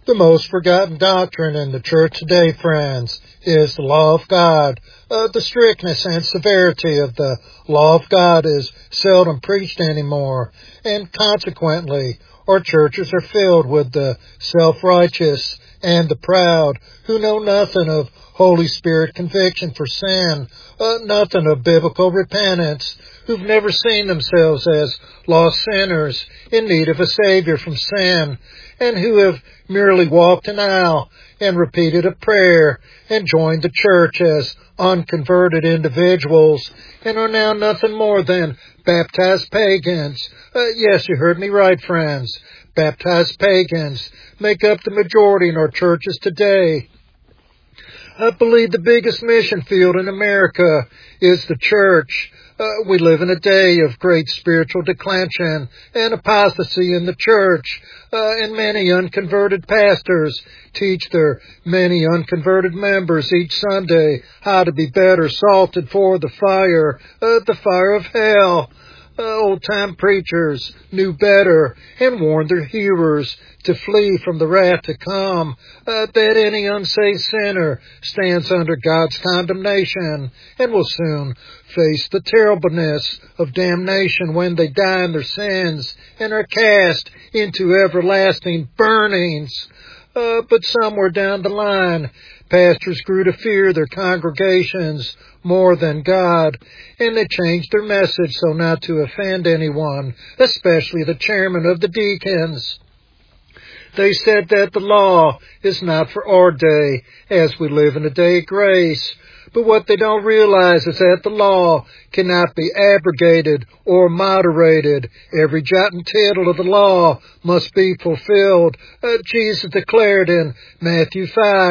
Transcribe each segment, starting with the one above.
The most forgotten doctrine in the church today, friends, is the law of God. The strictness and severity of the law of God is seldom preached anymore, and consequently, our churches are filled with the self-righteous and the proud, who know nothing of Holy Spirit conviction for sin, nothing of biblical repentance, who've never seen themselves as lost sinners in need of a Savior from sin, and who have merely walked an aisle and repeated a prayer and joined the church as unconverted individuals and are now nothing more than baptized pagans. Yes, you heard me right, friends. Baptized pagans make up the majority in our churches today. I believe the biggest mission field in America is the church. We live in a day of great spiritual declension and apostasy in the church, and many unconverted pastors teach their many unconverted members each Sunday how to be better salted for the fire of hell. Old-time preachers knew better and warned their hearers to flee from the wrath to come, that any unsaved sinner stands under God's condemnation and will soon face the terribleness of damnation when they die in their sins and are cast into everlasting burnings. But somewhere down the line, pastors grew to fear their congregations more than God, and they changed their message so not to offend anyone, especially the chairman of the deacons. They said that the law is not for our day, as we live in a day of grace. But what they don't realize is that the law cannot be abrogated or moderated. Every jot and tittle of the law must be fulfilled. Jesus declared in Matthew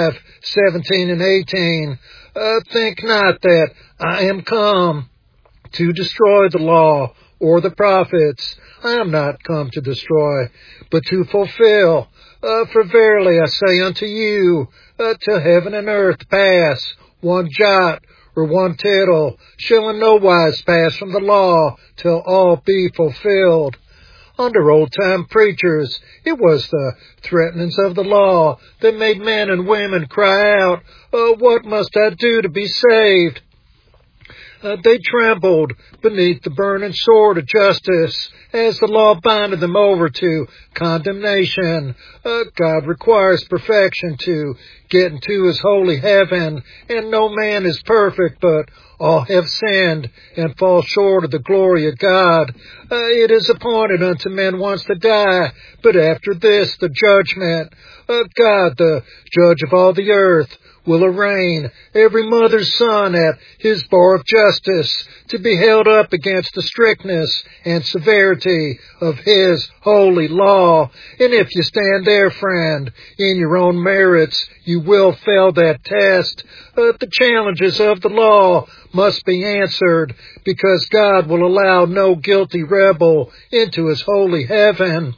5:17 and 18, think not that I am come to destroy the law or the prophets. I am not come to destroy, but to fulfill. For verily I say unto you, till heaven and earth pass, one jot or one tittle shall in no wise pass from the law till all be fulfilled. Under old-time preachers, it was the threatenings of the law that made men and women cry out, what must I do to be saved? They trembled beneath the burning sword of justice as the law binded them over to condemnation. God requires perfection to get into his holy heaven, and no man is perfect, but all have sinned and fall short of the glory of God. It is appointed unto men once to die, but after this the judgment. God, the judge of all the earth, will arraign every mother's son at his bar of justice to be held up against the strictness and severity of his holy law. And if you stand there, friend, in your own merits, you will fail that test. The challenges of the law must be answered because God will allow no guilty rebel into his holy heaven.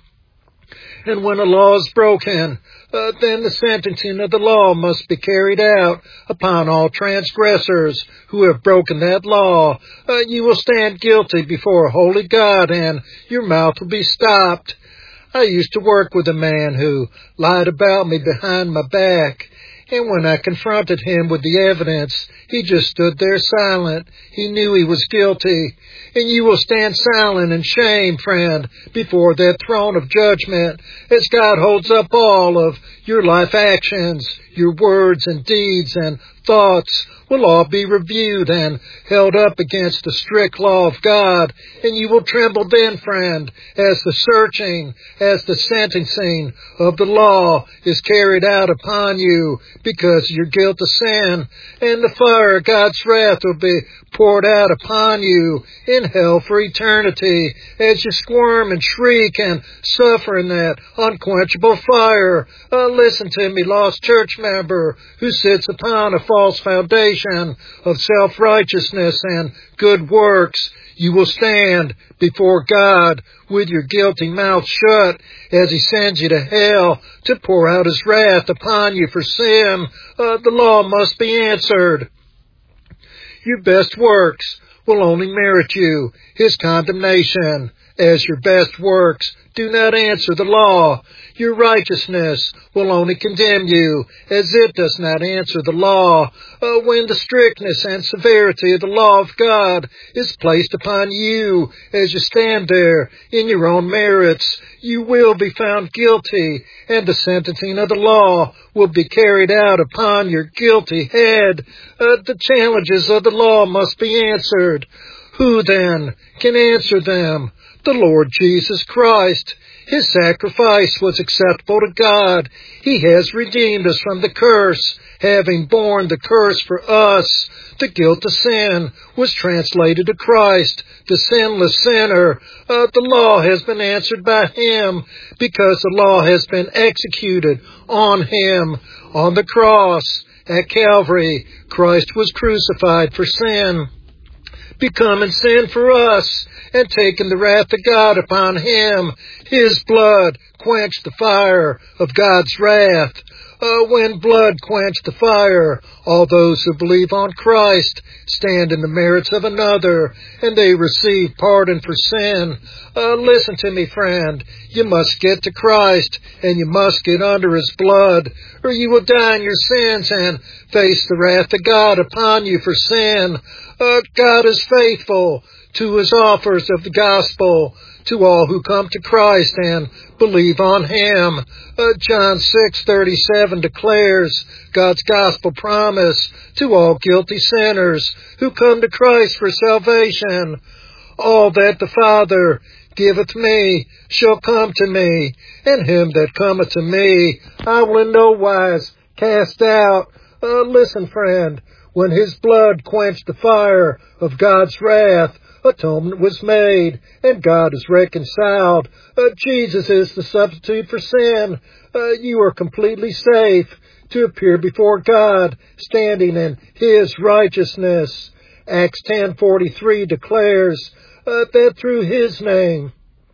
And when a law is broken, then the sentencing of the law must be carried out upon all transgressors who have broken that law. You will stand guilty before a holy God, and your mouth will be stopped. I used to work with a man who lied about me behind my back, and when I confronted him with the evidence, he just stood there silent. He knew he was guilty. And you will stand silent in shame, friend, before that throne of judgment, as God holds up all of your life actions, your words and deeds and thoughts will all be reviewed and held up against the strict law of God. And you will tremble then, friend, as the searching, as the sentencing of the law is carried out upon you because of your guilt of sin. And the fire of God's wrath will be poured out upon you in hell for eternity as you squirm and shriek and suffer in that unquenchable fire. Listen to me, lost church member who sits upon a false foundation of self-righteousness and good works. You will stand before God with your guilty mouth shut as he sends you to hell to pour out his wrath upon you for sin. The law must be answered. Your best works will only merit you his condemnation as your best works do not answer the law. Your righteousness will only condemn you, as it does not answer the law. When the strictness and severity of the law of God is placed upon you, as you stand there in your own merits, you will be found guilty, and the sentencing of the law will be carried out upon your guilty head. The challenges of the law must be answered. Who then can answer them? The Lord Jesus Christ. His sacrifice was acceptable to God. He has redeemed us from the curse, having borne the curse for us. The guilt of sin was translated to Christ, the sinless sinner. The law has been answered by Him, because the law has been executed on Him. On the cross at Calvary, Christ was crucified for sin, becoming sin for us, and taking the wrath of God upon Him. His blood quenched the fire of God's wrath. When blood quenched the fire, all those who believe on Christ stand in the merits of another, and they receive pardon for sin. Listen to me, friend. You must get to Christ, and you must get under His blood, or you will die in your sins and face the wrath of God upon you for sin. God is faithful to His offers of the gospel to all who come to Christ and believe on Him. John 6:37 declares God's gospel promise to all guilty sinners who come to Christ for salvation. All that the Father giveth me shall come to me, and him that cometh to me I will in no wise cast out. Listen, friend, when His blood quenched the fire of God's wrath, atonement was made, and God is reconciled. Jesus is the substitute for sin. You are completely safe to appear before God, standing in His righteousness. Acts 10:43 declares that through His name,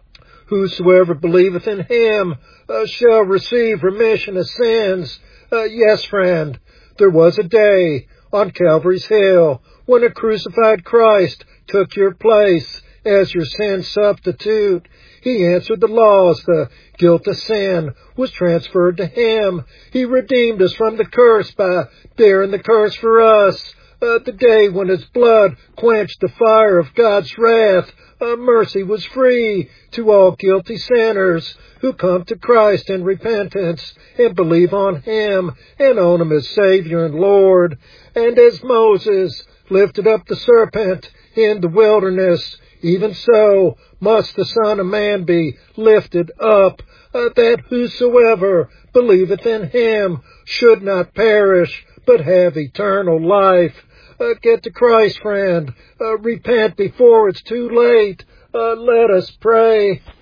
whosoever believeth in Him shall receive remission of sins. Yes, friend, there was a day on Calvary's Hill when a crucified Christ took your place as your sin substitute. He answered the laws. The guilt of sin was transferred to Him. He redeemed us from the curse by bearing the curse for us. The day when His blood quenched the fire of God's wrath, mercy was free to all guilty sinners who come to Christ in repentance and believe on Him and on Him as Savior and Lord. And as Moses lifted up the serpent in the wilderness, even so must the Son of Man be lifted up, that whosoever believeth in Him should not perish, but have eternal life. Get to Christ, friend. Repent before it's too late. Let us pray.